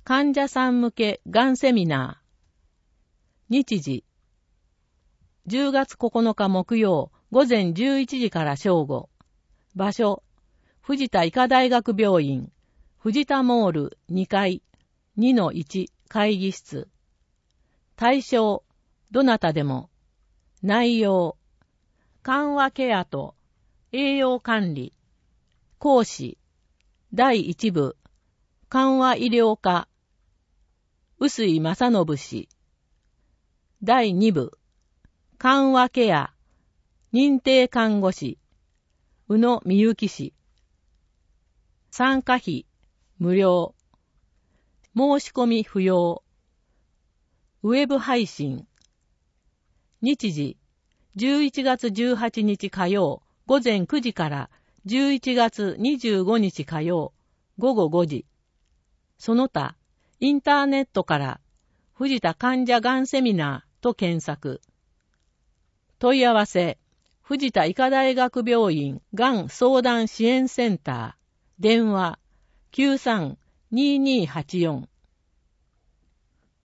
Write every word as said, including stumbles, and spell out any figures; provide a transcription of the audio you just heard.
患者さん向けがんセミナー。日時。じゅうがつここのか木曜午前じゅういちじから正午。場所。藤田医科大学病院。藤田モールにかい にのいち 会議室。対象。どなたでも。内容。緩和ケアと栄養管理。講師。だいいち部。緩和医療科。臼井正信氏。だいに部。緩和ケア。認定看護師。宇野美幸氏。参加費。無料。申し込み不要。ウェブ配信。日時。じゅういちがつじゅうはちにち火曜午前くじからじゅういちがつにじゅうごにち火曜午後ごじ。その他、インターネットから藤田患者がんセミナーと検索。問い合わせ、藤田医科大学病院がん相談支援センター、電話 きゅうさん にーにーはちよん